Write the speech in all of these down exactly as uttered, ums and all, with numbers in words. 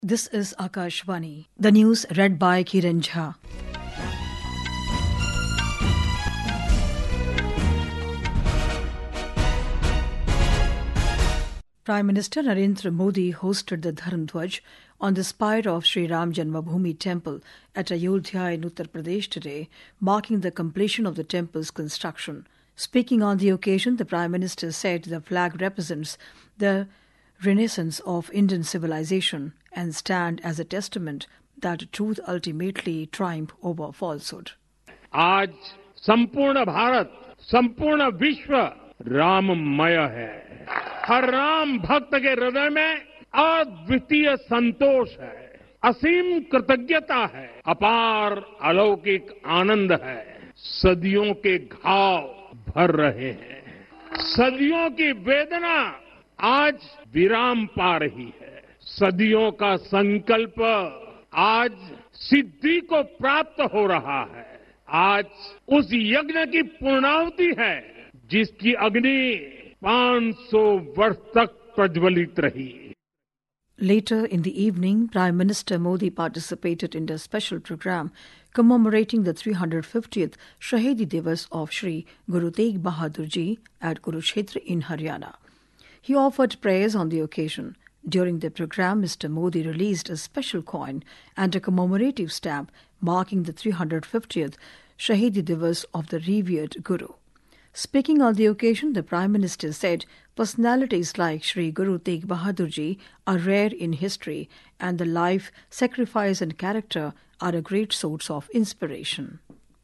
This is Akashvani. The news read by Kiran Jha. Prime Minister Narendra Modi hosted the Dharm Dhwaj on the spire of Sri Ram Janmabhoomi Temple at Ayodhya in Uttar Pradesh today, marking the completion of the temple's construction. Speaking on the occasion, the Prime Minister said the flag represents the renaissance of Indian civilization and stand as a testament that truth ultimately triumph over falsehood. आज संपूर्ण भारत, संपूर्ण विश्व राममय है। हर राम भक्त के हृदय में अद्वितीय संतोष है, असीम कृतज्ञता है, अपार अलौकिक आनंद है। सदियों के घाव भर रहे हैं, सदियों की वेदना आज विराम पा रही है, सदियों का संकल्प आज सिद्धि को प्राप्त हो रहा है। आज उस यज्ञ की पूर्णाहुति है जिसकी अग्नि पाँच सौ वर्ष तक प्रज्वलित रही। Later in the evening, Prime Minister Modi participated in a special program commemorating the three hundred fiftieth Shahidi Divas of Shri Guru Tegh Bahadur Ji at Kurukshetra in Haryana. He offered prayers on the occasion. During the program, Mister Modi released a special coin and a commemorative stamp marking the three hundred fiftieth Shahidi Divas of the revered Guru. Speaking on the occasion, the Prime Minister said personalities like Shri Guru Tegh Bahadur Ji are rare in history and the life, sacrifice and character are a great source of inspiration.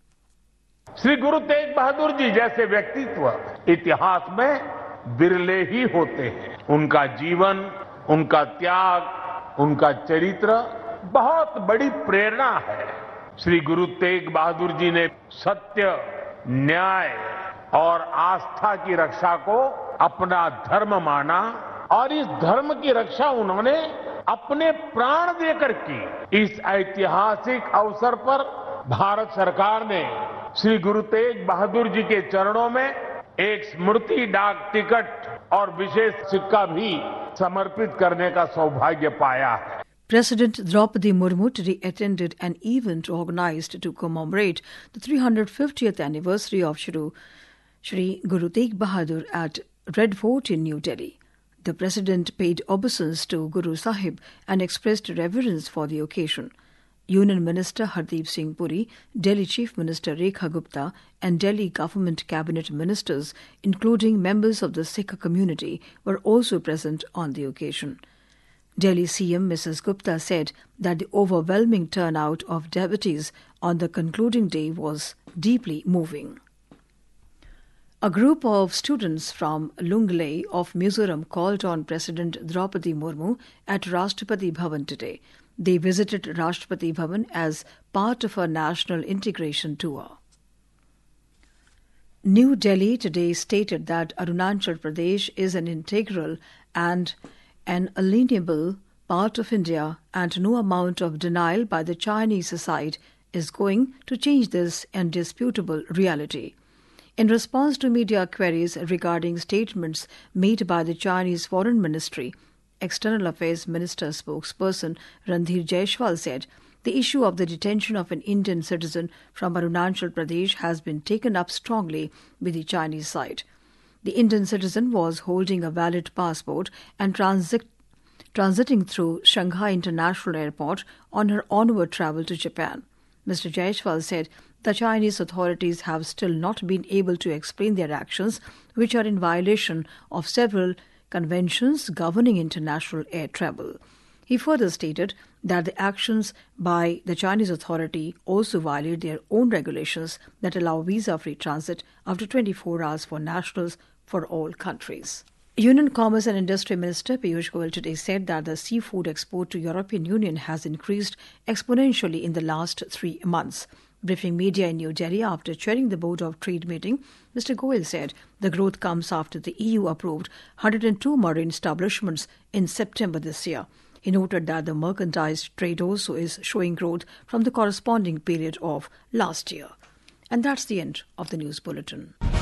Shri Guru Tegh Bahadur ji जैसे व्यक्तित्व इतिहास में बिरले ही होते हैं। उनका जीवन, उनका त्याग, उनका चरित्र बहुत बड़ी प्रेरणा है। श्री गुरु तेग बहादुर जी ने सत्य, न्याय और आस्था की रक्षा को अपना धर्म माना और इस धर्म की रक्षा उन्होंने अपने प्राण देकर की। इस ऐतिहासिक अवसर पर भारत सरकार ने श्री गुरु तेग बहादुर जी के चरणों में एक स्मृति डाक टिकट और विशेष सिक्का भी समर्पित करने का सौभाग्य पाया है। President Draupadi Murmu today attended an event organized to commemorate the three hundred fiftieth anniversary of Shri, Shri Guru Tegh Bahadur at Red Fort in New Delhi. The President paid obeisance to Guru Sahib and expressed reverence for the occasion. Union Minister Hardeep Singh Puri, Delhi Chief Minister Rekha Gupta and Delhi Government Cabinet Ministers, including members of the Sikh community, were also present on the occasion. Delhi C M Missus Gupta said that the overwhelming turnout of devotees on the concluding day was deeply moving. A group of students from Lunglei of Mizoram called on President Draupadi Murmu at Rashtrapati Bhavan today. They visited Rashtrapati Bhavan as part of a national integration tour. New Delhi today stated that Arunachal Pradesh is an integral and an alienable part of India and no amount of denial by the Chinese side is going to change this indisputable reality. In response to media queries regarding statements made by the Chinese Foreign Ministry, External Affairs Minister spokesperson Randhir Jaiswal said the issue of the detention of an Indian citizen from Arunachal Pradesh has been taken up strongly with the Chinese side. The Indian citizen was holding a valid passport and transit, transiting through Shanghai International Airport on her onward travel to Japan. Mister Jaiswal said the Chinese authorities have still not been able to explain their actions, which are in violation of several conventions governing international air travel. He further stated that the actions by the Chinese authority also violate their own regulations that allow visa-free transit after twenty-four hours for nationals for all countries. Union Commerce and Industry Minister Piyush Goyal today said that the seafood export to European Union has increased exponentially in the last three months. Briefing media in New Delhi after chairing the Board of Trade meeting, Mister Goyal said the growth comes after the E U approved one hundred two marine establishments in September this year. He noted that the mercantile trade also is showing growth from the corresponding period of last year. And that's the end of the news bulletin.